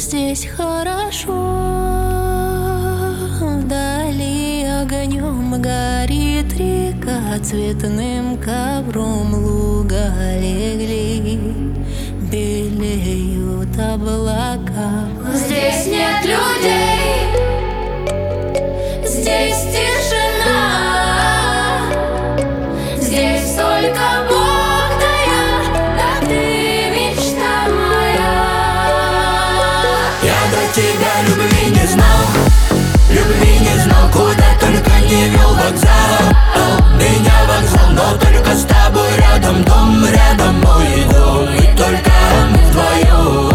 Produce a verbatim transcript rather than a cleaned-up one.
здесь хорошо. Вдали огнем горит река, цветным ковром луга легли, белеют облака. Здесь нет людей, здесь тишина, здесь только Бог да я, да ты мечта моя. Я до тебя любви не знал, любви не знал, куда только не вел вокзал. Меня вокзал, но только с тобой рядом, дом рядом, мой дом, и только мы вдвоем.